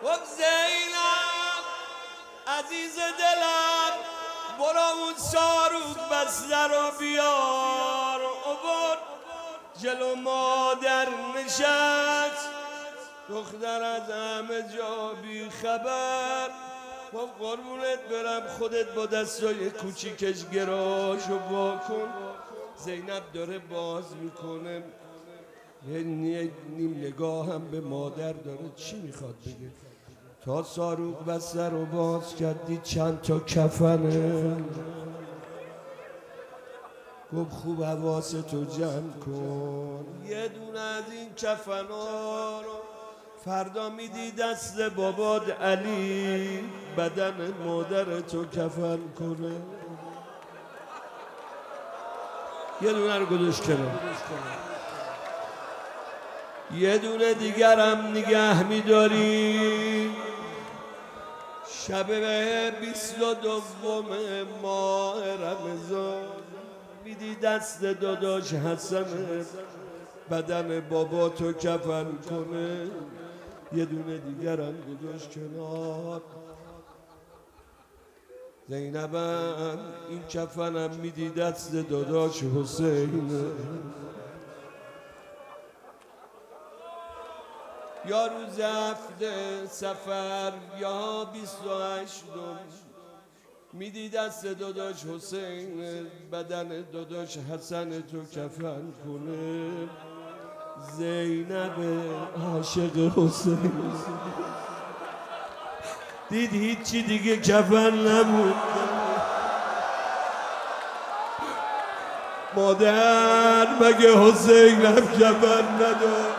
خب زینب عزیز دلم برو اون ساروک بسته رو بیار. عبور جلو مادر نشست، دختر از همه جا بی خبر. با قربونت برم خودت با دستای کوچیکش گراشو واکن. زینب داره باز میکنه، یه نیم نگاه هم به مادر داره. چی میخواد بگه؟ تا ساروک بسته رو باز کردی چند تا کفنه. گفت خوب حواستو جمع کن، یه دونه از این کفنا رو فردا میدی دست باباد علی، بدن مادرتو کفن کنه. یه دونه رو گذاشت کنه، یه دونه دیگرم نگه میداری. شب 22 ماه رمضان میدی دست داداش حسن، بدن بابا تو کفن کنه. یه دونه دیگرم گذاشت کنار. زینبم این کفنم میدی دست داداش حسین. یا روز هفته سفر یا 28 میدی دست داداش حسین، بدن داداش حسن تو کفن کنه. زینب عاشق حسین دید هیچی دیگه کفن نبود. مادر مگه حسین هم کفن نداد؟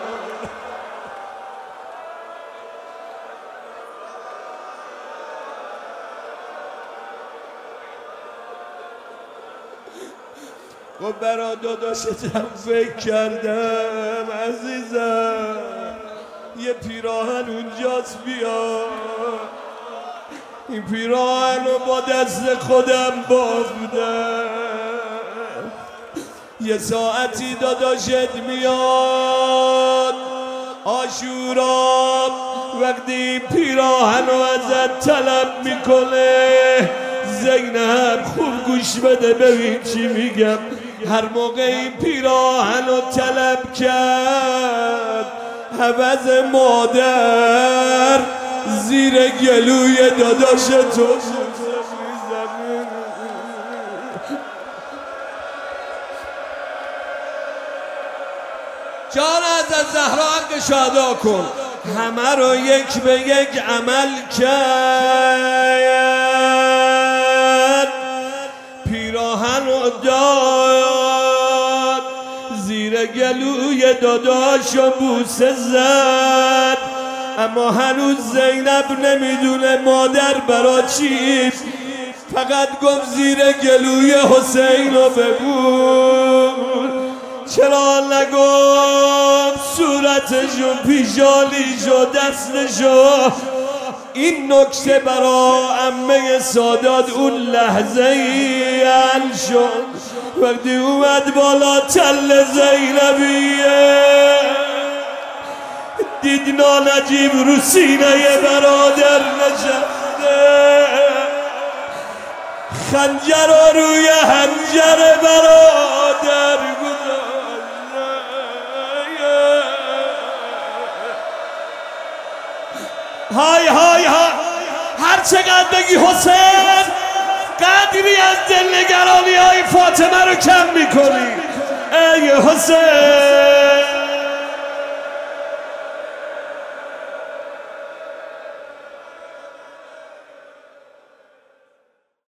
و برا داداشتم فکر کردم عزیزم، یه پیراهن اونجاست بیا. این پیراهن رو با دست خودم بافتم. یه ساعتی داداشت میاد عاشورا، وقتی پیراهن رو ازت طلب میکنه. زینب خوب گوش بده ببین چی میگم. هر موقع این پیراهن رو طلب کرد، عوض مادر زیر گلوی داداش تو جان از زهرا حق شادا کن. همه رو یک به یک عمل کرد، پیراهن رو داد زیر گلوی داداش و بوسه زد. اما هنوز زینب نمیدونه مادر برا چی، فقط گفت زیر گلوی حسین رو ببون. چرا نگفت صورتشو، پیشانیشو، دستشو؟ این نکته برا عمه سادات اون لحظه ای حل شد وقتی اومد بالا تل زینبیه. دید نانجیب رو سینه برادر نشسته، خنجر رو روی حنجر برادر گذاشته. های های های، هر چقدر بگی حسین قدری از دلنگرانی های فاطمه رو کم میکنی. ای حسین